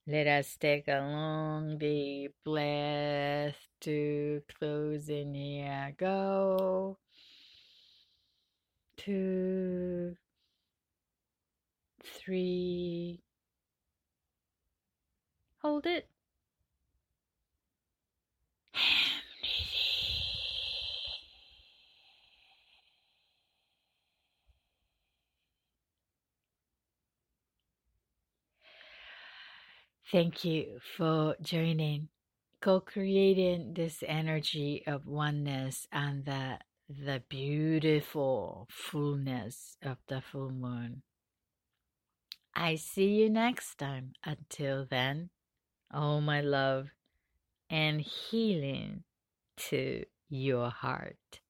Let us take a long deep breath to close in here. Go. 2, 3. Hold it. Thank you for joining, co-creating this energy of oneness and the beautiful fullness of the full moon. I see you next time. Until then, all my love and healing to your heart.